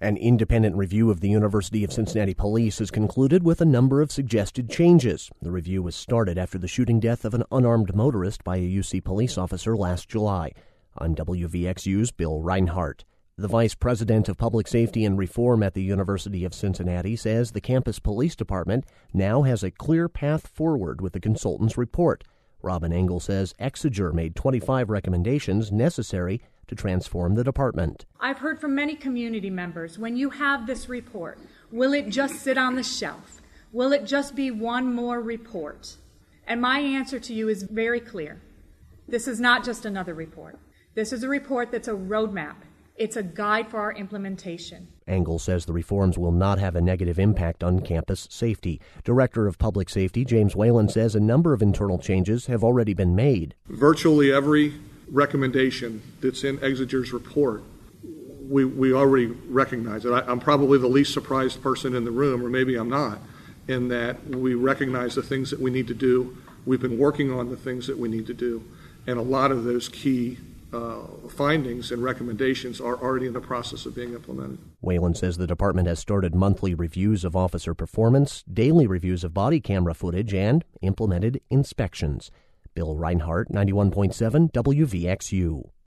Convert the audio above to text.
An independent review of the University of Cincinnati Police has concluded with a number of suggested changes. The review was started after the shooting death of an unarmed motorist by a UC police officer last July. I'm WVXU's Bill Reinhart. The Vice President of Public Safety and Reform at the University of Cincinnati says the campus police department now has a clear path forward with the consultant's report. Robin Engel says Exeger made 25 recommendations necessary to transform the department. I've heard from many community members, when you have this report, will it just sit on the shelf? Will it just be one more report? And my answer to you is very clear. This is not just another report. This is a report that's a roadmap. It's a guide for our implementation. Engel says the reforms will not have a negative impact on campus safety. Director of Public Safety James Whalen says a number of internal changes have already been made. Virtually every recommendation that's in Exeger's report, we already recognize it. I'm probably the least surprised person in the room, or maybe I'm not, in that we recognize the things that we need to do. We've been working on the things that we need to do, and a lot of those key findings and recommendations are already in the process of being implemented. Whalen says the department has started monthly reviews of officer performance, daily reviews of body camera footage, and implemented inspections. Bill Reinhart, 91.7 WVXU.